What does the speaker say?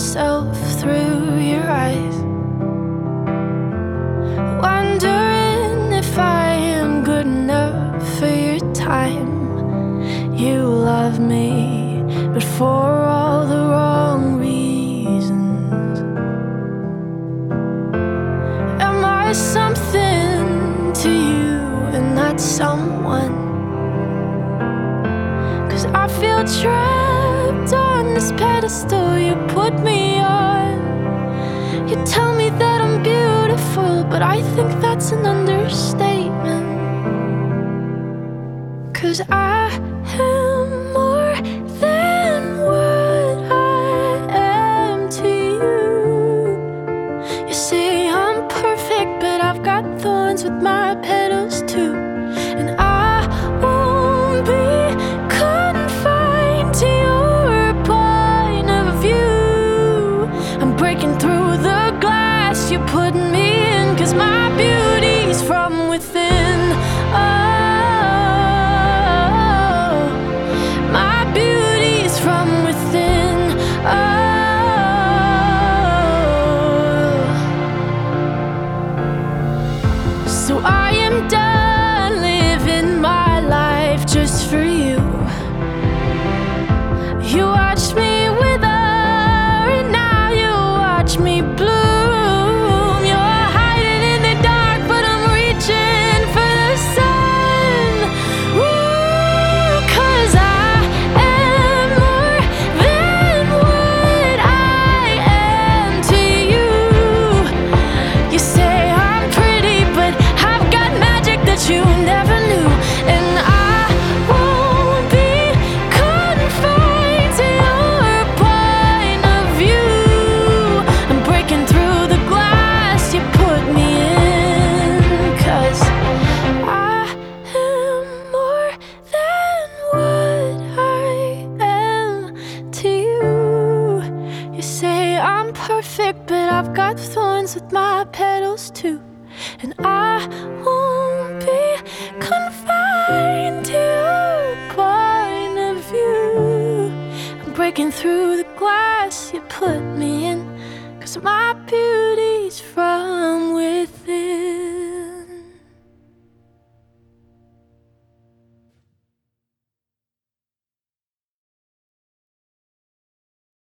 myself through your eyes, wondering if I am good enough for your time. You love me, but for all the wrong reasons. Am I something to you and not someone? 'Cause I feel trapped on this pedestal you put me on. You tell me that I'm beautiful, but I think that's an understatement. 'Cause I am more than what I am to you. You say I'm perfect, but I've got thorns with my petals too. And I won't be confined to your point of view. I'm breaking through the glass you put me in, 'cause my beauty's from within. So I am done living my life just for you. You watched me wither, and now you watch me bloom. You're hiding in the dark, but I'm reaching for the sun. Ooh, 'cause I am more than what I am to you. You say I'm pretty, but you never knew. And I won't be confined to your point of view. I'm breaking through the glass you put me in, 'cause I am more than what I am to you. You say I'm perfect, but I've got thorns with my petals too. And I won't be confined to your point of view. I'm breaking through the glass you put me in, 'cause my beauty's from